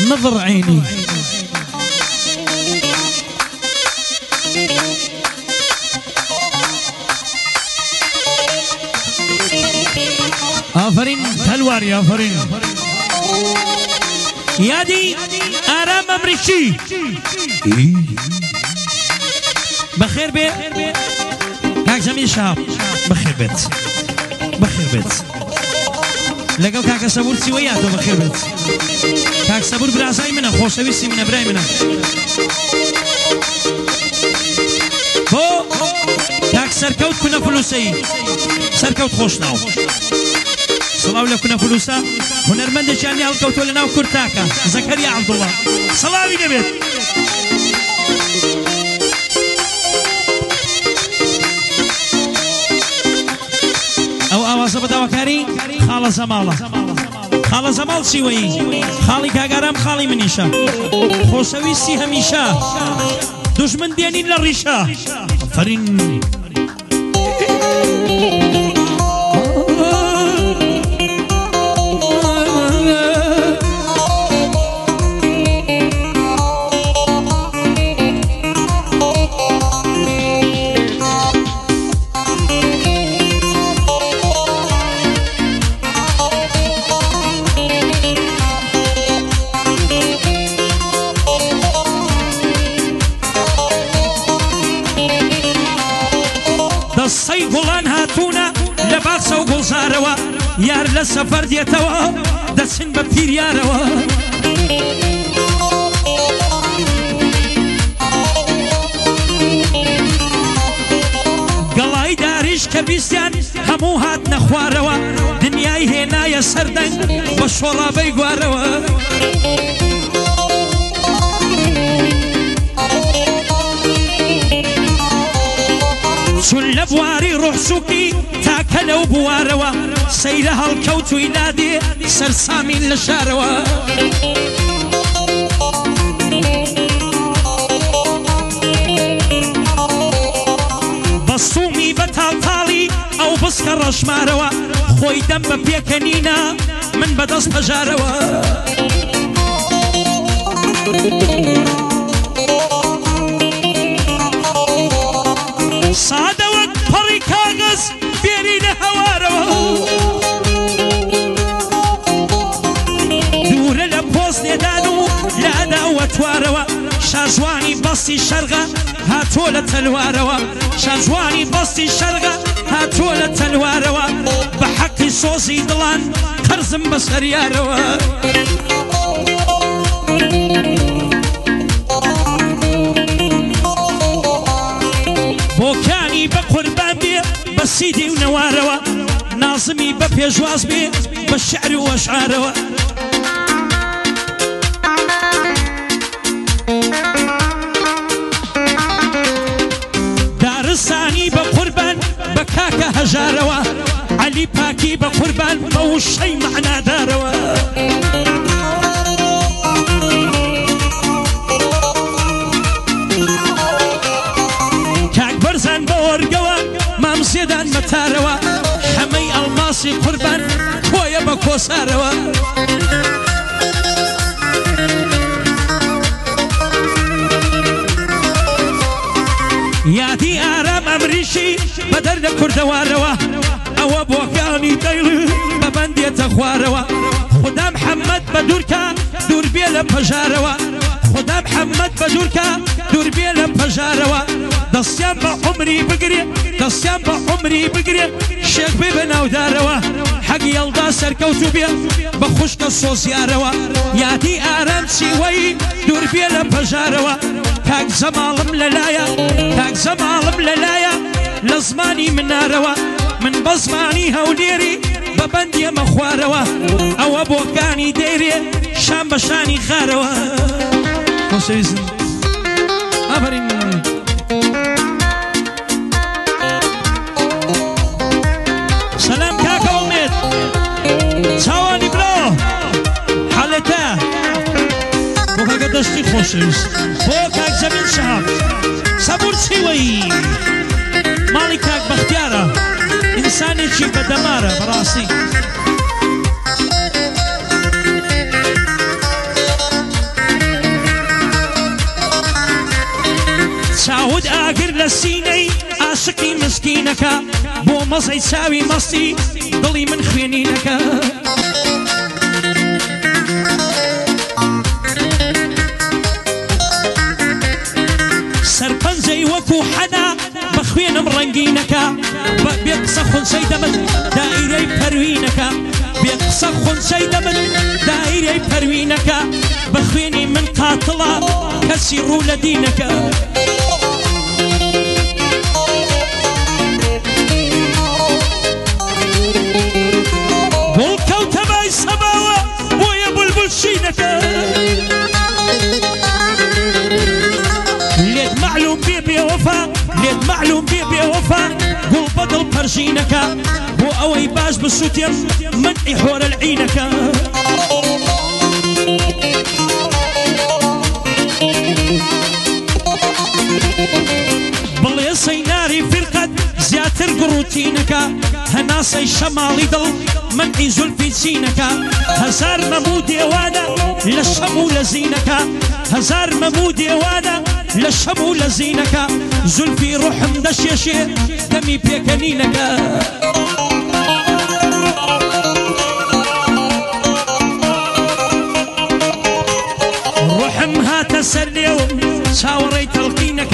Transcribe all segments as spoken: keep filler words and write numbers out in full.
نظر عيني آفرین تلواری آفرین یادی آرام امریشی بخیر بی کاک زمین شاب بخیر بیت بخیر بیت لەگەڵ کاکە سەبور چیوە یاتەوە بەخێر بێت کاک سەبور برازای منە خۆشەویستی منە برای منە بۆ کاک سەرکەوت کونە فلوسەی سەرکەوت خۆشناو سڵاو لە کونە فلوسە هونەرمەندێکیانی هەڵکەوتۆ لە ناو کورتاکە زەکەریا عەبدوڵڵا سەڵاوی دەبێت ئەو ئاوازە بەداواکاری خاڵە زەماڵە خاڵە زەماڵ چیوەیی خاڵی کاگارام خاڵی منیشە خۆشەویستی هەمیشە دوژمن دێنین لە ڕیشە فەرین دەسەی گوڵان هاتوونە لە باخچە و گوڵزارەوە یار لە سەفەر دێتەوە دەچن بە پیریارەوە گەڵای داریش کە بیستیان هەموو هات نەخوارەوە دنیای هێنایە سەردەنگ بە شۆڕابەی گوارەوە چون لە بواری ڕوحسووکی تاکە لەو بوارەوە سەیرە هەڵکەوتووی لادێ سەرسامین لە شارەوە بەستومی بە تاڵتاڵی ئەو بسکە ڕەشمارەوە خۆی دەم بە پێکەنینە من بەدەست هەژارەوە سادە وەک پەڕی کاغەز بێری لە هەوارەوە دوورە لە پۆست نێدان و لە ئەداوە توارەوە شاژوانی بەستی شەرغە هاتۆ لە تەلوارەوە شاژوانی بەستی شەرغە هاتۆ لە تەلوارەوە بە حەقی سۆزی دڵان قەرزم بە سەریارەوە بۆکانی بە قوربان بێ بە سیدی و نەوارەوە نازمی بە پێشواز بێ بە شعر و ئەشعارەوە دارستانی بە قوربان بە کاکە هەژارەوە عەلی پاکی بە قوربان بە وشەی معنادارەوە بەرزان بە وەرگەوە مامزێدان بەتارەوە هەمەی ئەڵماسی قوربان کۆیە بە کۆسارەوە یادی ئارام ئەمریشی بە دەردە کوردەوارەوە ئەوە بۆکانی دەیڵ بە بەندێتە خوارەوە خوددا محەممەد بە دوورکە دوور بێ لە پەژارەوە خوددا محەممەد بە دوورکە دوور بێ لە پەژارەوە دەستیان بە عومری بگرێ دەستیان بە عومری بگرێ شێخ بێ بە ناودارەوە حەگی هەڵدا سەرکەوت و بێ بە خوشکە سۆزیارەوە یادی ئارام چیوەی دوور بێ لە پەژارەوە کاک زەماڵم لەلایە کاک زەماڵم لەلایە لە زمانی منارەوە من بە زمانی هەولێری بە بەندێمە خوارەوە ئەوە بۆکانی دەیرێ شان بە شانی خارەوە ئافرین سلام کاکە ئومێد چاوانی برۆ حەڵەتە بۆ کاکە دەستی خۆشەویست بۆ کاک زەمین شەهاب سەبور چیوەیی ماڵی کاک بەختیارە ئینسانێکی بەدەمارە بەڕاستی لسيني عاشقي مسكينك بو مزعي تساوي مصي ضلي من خوينينك سرپنجي وكو حدا بخوين مرنقينك بيقصخن سيدمن دائري بروينك بيقصخن سيدمن دائري بروينك بخويني من قاتلة كسروا لدينك والكوت باي سماوة ويا بلبل شينك ليد معلوم بيبي وفا ليد معلوم بيبي وفا قول بدل برجينك هو اوي باش بالسوتيم من يحور العينك بل يصيناري في القد زياتر قروتينك هناسي شمالي ضل من عيزل في سينك هزار ممودي وانا للشمو لزينك هزار ممودي وانا للشمو لزينك زلفي روح مدشيشي دمي بيكنينك روح مها تسلي شاوري تلقينك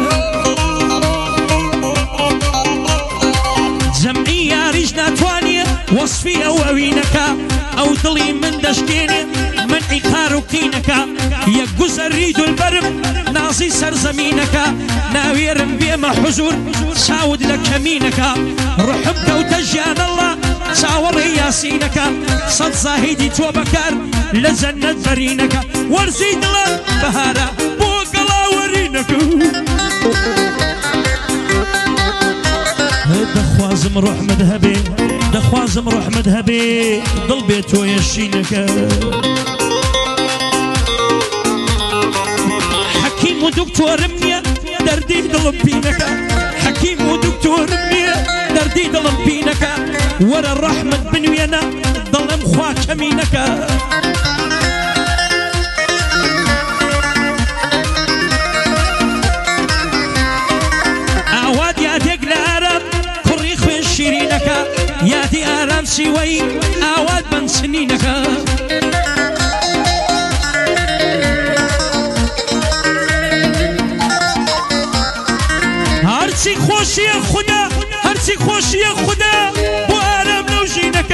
جمعية رجنا توانية وصفي أوينك أو ضلي من دشكيني من عقار كينك يا جزر ريد البرم ناصي سرزمينك ناويرم بيما حزور ساود لك يمينك رحمك وتجيان الله ساور ياسينك صد زاهدي توبكار لزنة برينك ورزيد الله بهارة بوقلا ورينك دخوازم روح مذهبي دخوازم روح مذهبي ضل بيت ويشينك حكيم ودكتور منيا دردي ضل بينك حكيم ودكتور منيا دردي ضل بينك ورا الرحمة بنوينا ضل مخواك مينك أعواد يا دقل عرب كريخ من شيرينك يا دي آرام سوي أعواد من سنينك هرسي خوشي يا خدا هرسي خوشي يا خدا وآرام نوجينك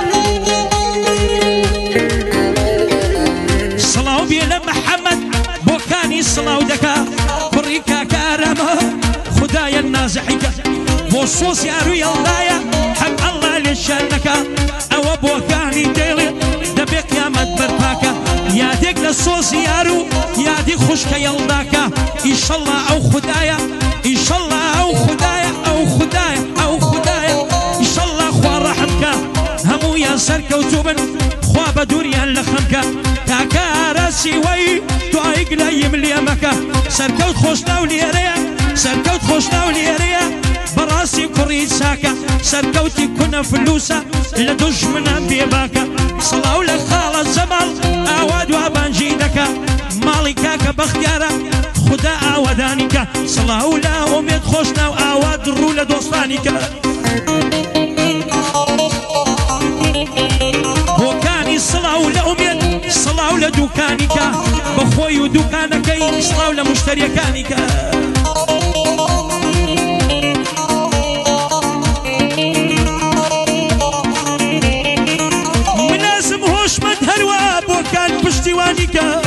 صلاو بيلا محمد بوكاني صلاو دكا كريكا كارامه خدايا النازحك بوصوص يا روي الله حق الله لشانك او بوكاني ديلي دبيك يا مدبرتاك يا ديك للصوص يا رو يا دي خشك يلداك ان شاء الله او خدايا ان شاء الله او خدايا او خدايا او خدايا ان شاء الله خوا رحمك همو يا سرك وتوبن خوا بدوريا لخمك كاكا راسي وي تعيق لا يملي مكا سركوت خوشنا وليريا سركوت خوشنا وليريا براسي كريد ساكا سركوتي كنا فلوسا لدج من بيباكا صلاو لك خالة زمال اواد وابانجينك مالي كاكا بختيارا خدا اودانيكا صلاو لا اميد خوشنا واواد الرولة دوستانيكا بوكاني صلاو لأميد صلاو لدوكانيكا بخوي ودوكانكي صلاو لمشتريكانيكا منازم هوش مدهروا بوكان بشتوانيكا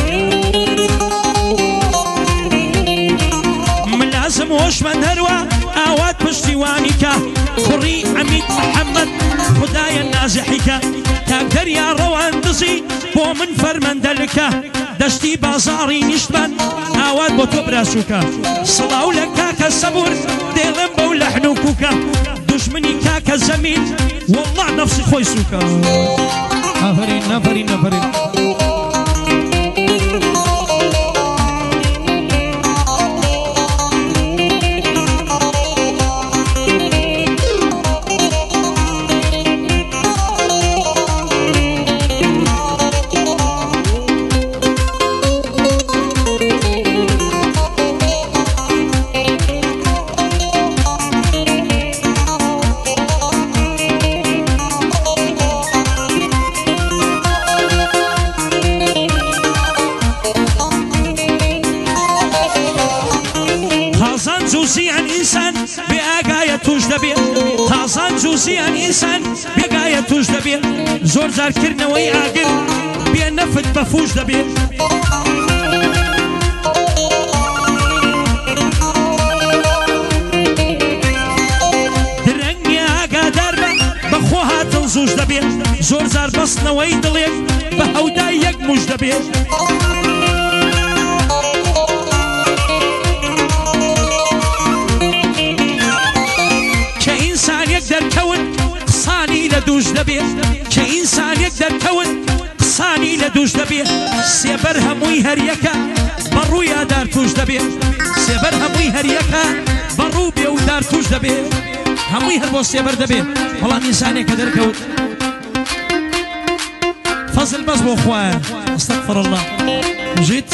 منازم هوش مدهروا اواد بشتوانيكا خري عميد محمد خدايا النازحيكا تقدر يا روان دزي بو من فرمن دلكا دشتي بازاري نشتبن اواد بو تبراسوكا صلاو لك كاكا الصبور ديلن بو لحنوكوكا دشمني كاكا الزميل والله نفسي خويسوكا نفرين نفرين نفرين دەبێ تازان جوزیان ئینسان بێگایە توش دەبێ زۆر جارکردنەوەی ئاگر بێ نەفت بەفوش دەبێ درەنگی ئاگادار بە بەخۆ هاتن زوش دەبێ زۆر جار بەستنەوەی دڵێک بە هەودای یەک موش دەبێ دەرکەون قسانی لە دووش دەبێت کە ئینسانێک دەرکەون قسانی لە دووش دەبێت سێبەر هەمووی هەریەکە بەڕووی ئادار توش دەبێت سێبەر هەمووی هەریەکە بەڕوو بێ و دار توش دەبێت هەمووی هەر بۆ سێبەر دەبێت بەڵام ئینسانێکە دەرکەوت فەزل بەس بۆ خوایە ئەستەغفر الله ژیت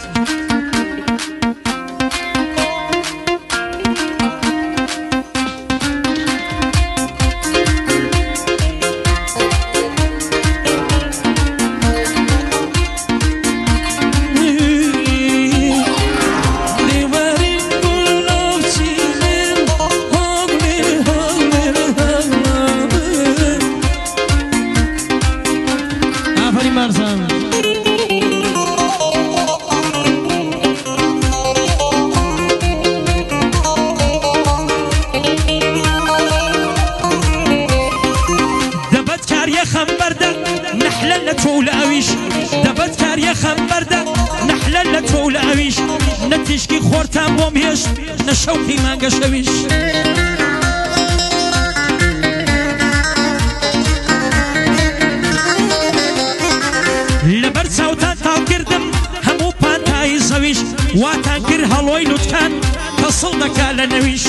نەتیشکی خۆرتان بۆم هێشت نە شەوقی مانگە شەویش لەبەر چاوتان تاڵکردم هەموو پانتایی زەویش واتان کرد هەڵۆی لوتکان کە سڵ دەکا لە نەویش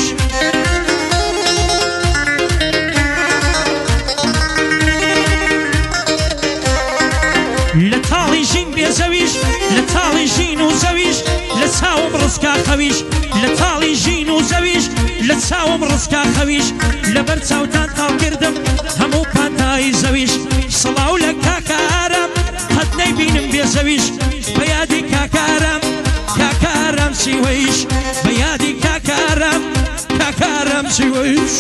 لە تاڵی ژین بێزەویش لە تاڵی ژین و زەویش لە چاوم ڕزکا خەویش لە تاڵی ژین و زەویش لە چاوم ڕزکا خەویش لەبەر چاوتان تاڵ کردم هەموو پانتایی زەویش سڵاو لە کاکە ئارام قەت نەیبینم بێزەویش بە یادی کاکە ئارام کاکە ئارام سیوەیش بە یادی کاکە ئارام کاکە ئارام سیوەیش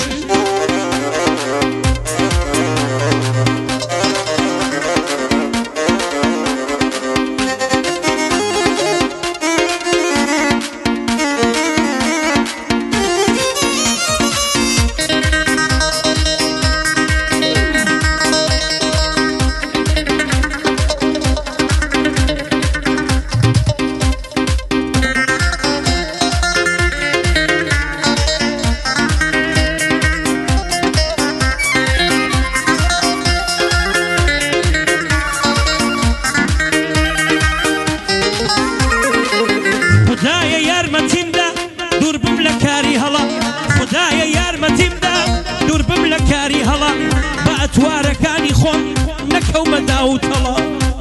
توارەکانی خۆم نەکەومە داوتەڵە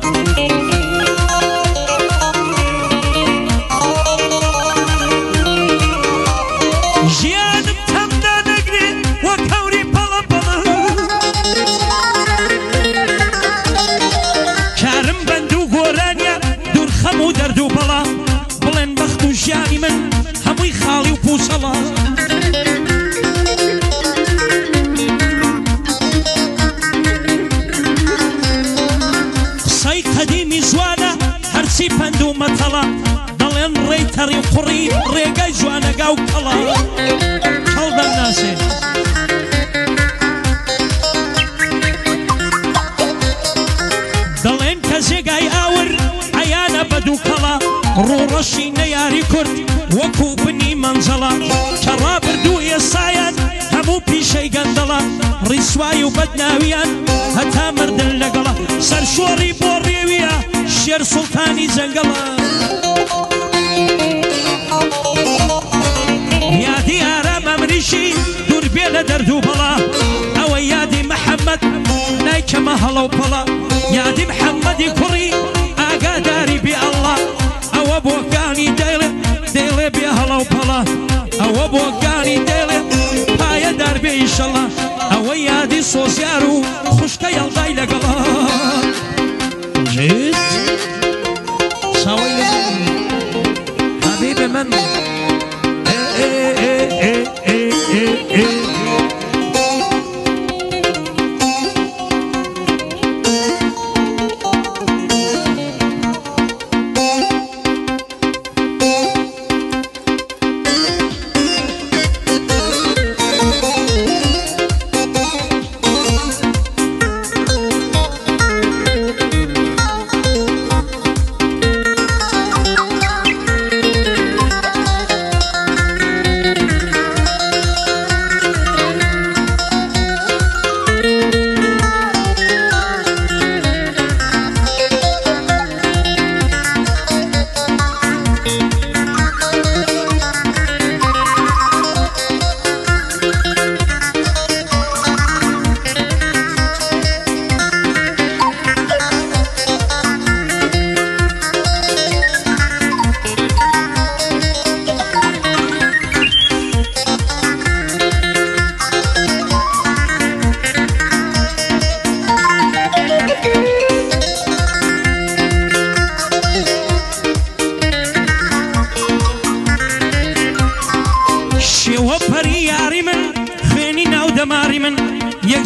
ژیانم تەمدا نەگرێت وەک هەوری پەڵە پەڵە کارم بەند و گۆرانیە دوور خەم و دەرد و بەڵا بڵێن بەخت و ژیانی من هەمووی خاڵی و پووسەڵە هەرچی پەند و مەتەڵە دەڵێن ڕێی تەڕی و قوڕی ڕێگای جوانەگا و کەڵە کەڵ دەمناسێ دەڵێن کە جێگای ئاور عەیانە بەد و کەڵە ڕووڕەشی نەیاری کورد وەکو بنی مەنجەڵە کە ڕابردوو ئێسایان هەموو پیشەی گەندەڵە ڕیسوای و بەدناویان هەتا مردن لەگەڵە سەرشۆڕی بۆ ڕێویە شێر سوڵتانی جەنگەڵە یادی ئارام ئەمریشی دوور بێ لە دەرد و بەڵا ئەوە یادی محەممەد نایکەمە هەڵە و پەڵە یادی محەممەدی کوڕی ئاگاداری بێ ئەڵڵا ئەوە بۆکانی دەیڵێ دەیڵێ بێ هەڵە و پەڵە ئەوە بۆکانی دەیڵێ پایەدار بێ ئیشەڵڵا ئەوە یادی سۆزیار و خوشکە یەڵدای لەگەڵا جێت ساوەی لە حەبیبێ من ئێ ئێ ئێ ئێ ئێ ئێ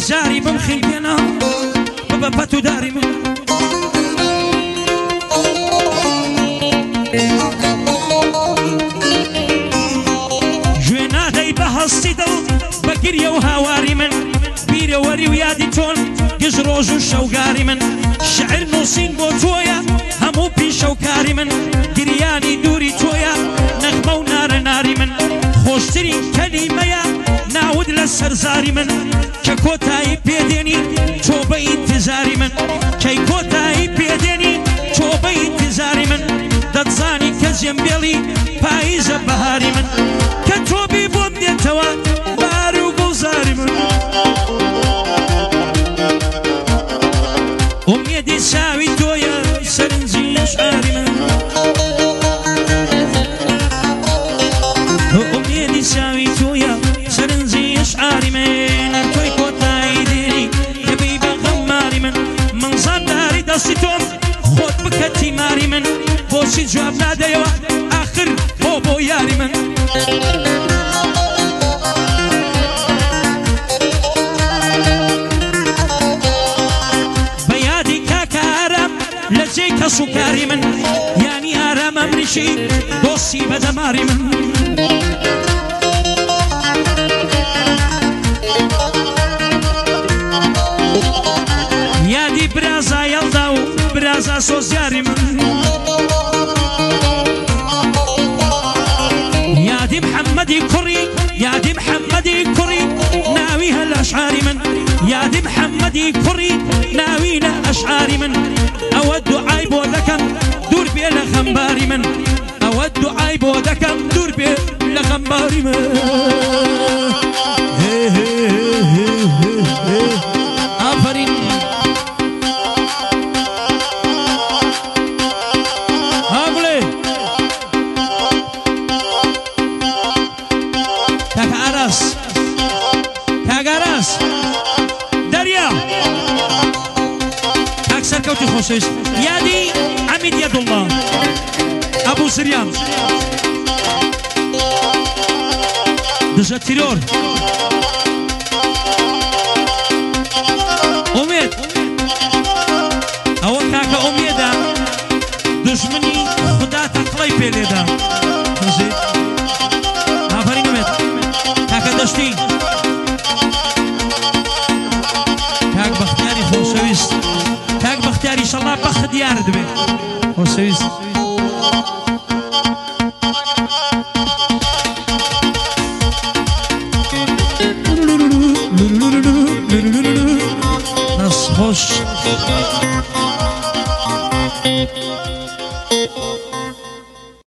جاري بمخيبنا ببابتو داري من جوينا داي بهستي دل بقرية وهواري من بيري وري ويادي تون قجروج وشوقاري من شعر نوسين بو تويا همو بيش وكاري من قرياني دوري تويا نغمة ونار ناري من خوشتري كلمة يا نعود للسرزاري من ككوتاي بيديني توبة انتزاري من كيكوتاي بيديني توبة انتزاري من دتزاني كزيمبيلي بايزة بهاري من كتوبي بومني توا باري وقوزاري من أمي دي ساوي تويا سرنزي أشعاري من أمي دي ساوي تويا سرنزي أشعاري من توي كوتاي ديري كبيبة غماري من منظر داري دستيتوم خود بكتي ماري من بوشي جواب ناديوا آخر بو بو ياري من بيادي كاكا آرام لجيك سكاري من يعني آرام أمريشي دوسي بدماري من يادي برازا يلداو برازا سوزياري من يادي محمدي كوري يادي محمدي كوري ناويها الأشعاري من يادي محمدي كوري ناوينا أشعاري من أود عيب وذكم دور بي لغمباري من أود عيب وذكم دور بي لغمباري من آفرين هاقولي تاك عراس تاك عراس دريا تاك سركوتي خوشيش يادي عميد يد الله أبو سريان دجا تيرور أميد أو كاكا أميدا دشمني خدا تقلي بيليدا آفرين أميد كاكا دشتي كاك بختياري خوشويست كاك بختياري إن شاء الله بخت ديار دبي خوشويست